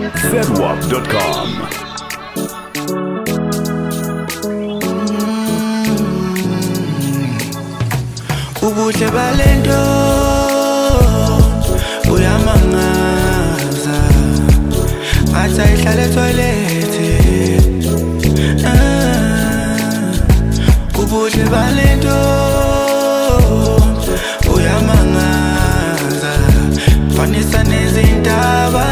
zedwap.com. Ubuhle balento uyamangaza ngathi ayihlala etoilet. Ubuhle balento uyamangaza fanisa nezindaba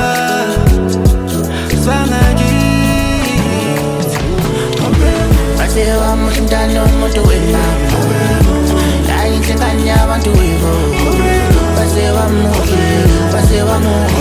sangakithi. Basewa mntana umuntu wemama ingane yabantu webo basewa muhle basewa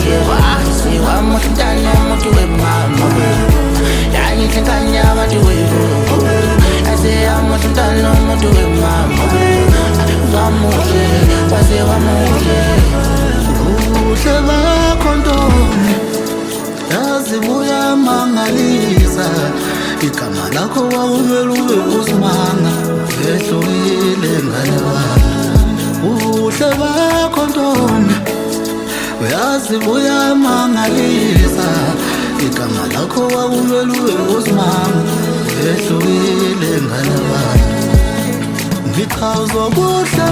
mntana umuntu wemama ingane yabantu webo basewa mntana umuntu wemama bamuhle basewa muhle. Ubuhle bakho ntombi yazi buyamangalisa, igama lakho wawuvela ube usimanga ehlukile ngane wami. Ubuhle bakho ntombi yazi buyamangalisa, igama lakho wawuvela ube usimanga ehlukile ngane wami. Ngichaza ubuhle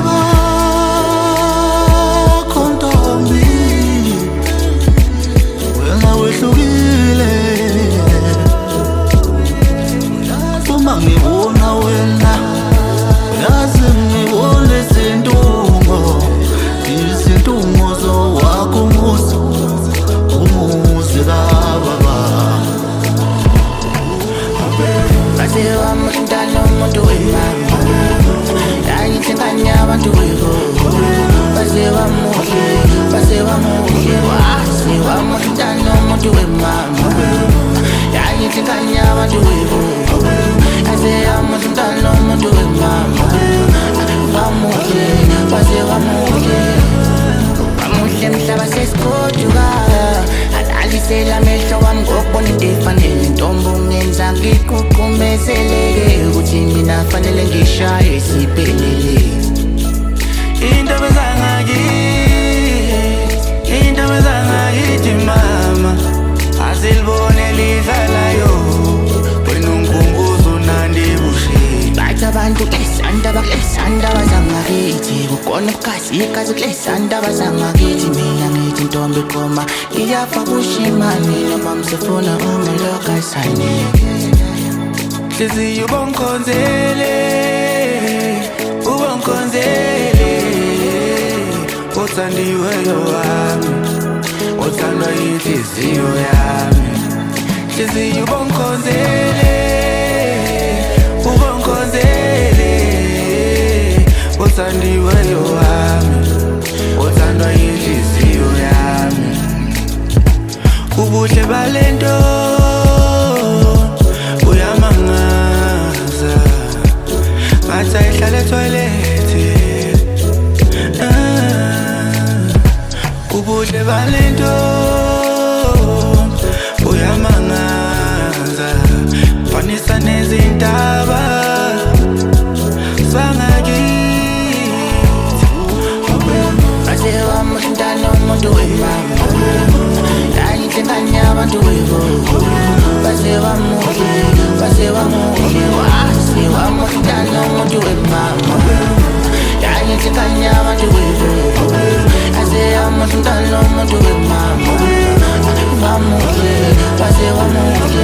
bakho ntombi wena wehlukile. Uma ngibona wena yazi ngibona izintungo zowakho umuzi kababa. Basewa mntana umuntu wemama ingane yabantu webo basewa muhle basewa mntana umuntu wemama ingane yabantu webo basewa mntana umuntu wemama bamuhle basewa muhle mhlaba sesigoduka alalisela amehlo wami ngokubona into efanele. Ntombi ungenza ngikuqumezeleke ukuthi mina fanele ngishaye siphelele. Into bezangakithi mama azilibone lidlalayo wena unkunguzo nandi bushini. Bathi abantu kulesandaba zangakithi kukhona igazi kulesandaba zangakithi. Mina ngithi ntombi qoma iyafa kushimani noma msefuna ungelokasane. Hliziyo ubongikhonzele othandiweyo wami othandwa yinhliziyo yami. Hliziyo ubongikhonzele othandiweyo wami othandwa yinhliziyo yami. Ubuhle balento uyamangaza ngathi ayihlala etoilet. Ubuhle balento uyamangaza fanisa nezindaba sangakithi. Basewa mntana umuntu wemama ingane yabantu webo basewa muhle basewa mntana umuntu wemama ingane yabantu webo basewa mntana umuntu wemama bamuhle basewa muhle.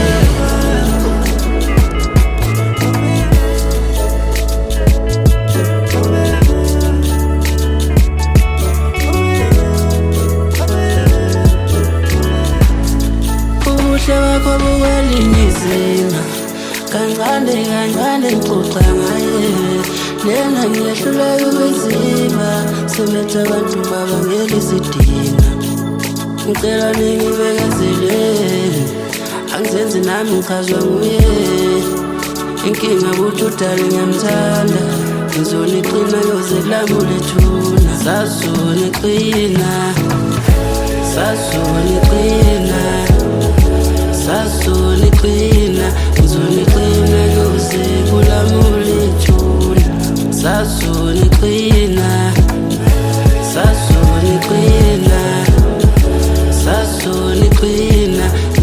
Ubuhle bakho bukwelinyizima kancane ngixoxa ngaye lena ngiyehluleka ukwezima semetha abantu babangela isidima. Ngicela ningibekezele angizenzi nami ngichazwa nguye. Inkinga buthi udala ngiyamthanda ngizoniqina yoze lamulethuna sazoniqina ngizoniqina yoze kulamulethuna sazoniqina sazoniqina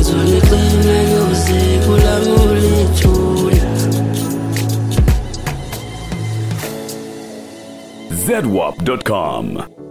zedwap.com.